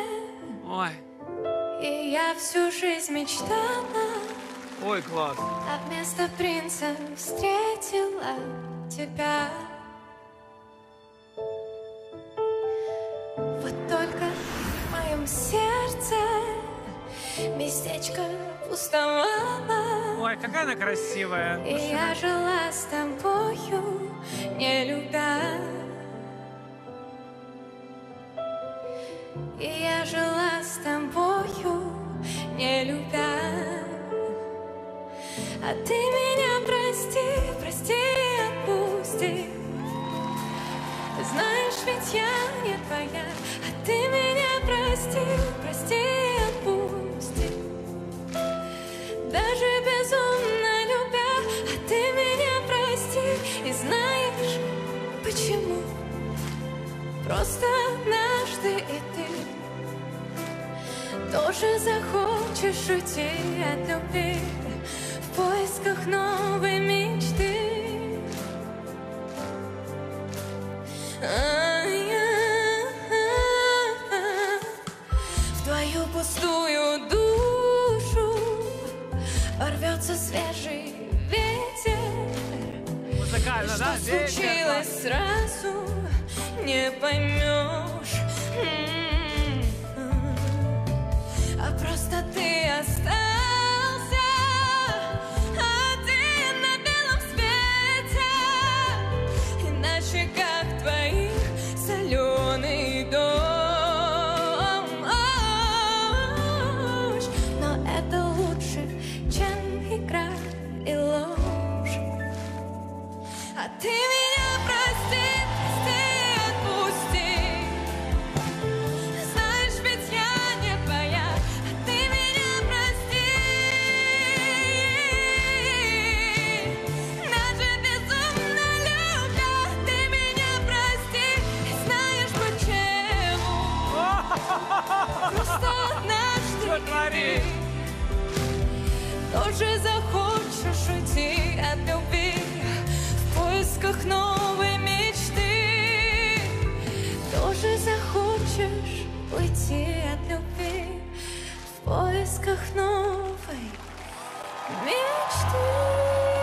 Ой. И я всю жизнь мечтала. Ой, класс. А вместо принца встретила тебя. Вот только в моем сердце местечко пустовало. Ой, какая она красивая. И я жила с тобою, не любя. И я жила с тобою, не любя. А ты меня прости, прости, отпусти. Знаешь, ведь я не твоя. А ты меня прости, прости, отпусти. Даже безумно любя. А ты меня прости. И знаешь, почему? Просто однажды и ты тоже захочешь уйти от любви в поисках новой мечты. В твою пустую душу ворвется свежий ветер. Музыкально, да? Что случилось сразу, не поймешь. А просто ты остался один на белом свете. Иначе как в твоих соленый дождь. Но это лучше, чем игра и ложь. А ты меня прости, прости, отпусти. Знаешь, ведь я не твоя. А ты меня прости. Даже безумно любя. Ты меня прости. И знаешь почему? Просто однажды ты тоже захочешь уйти от любви в поисках новой мечты. Тоже захочешь уйти от любви в поисках новой мечты.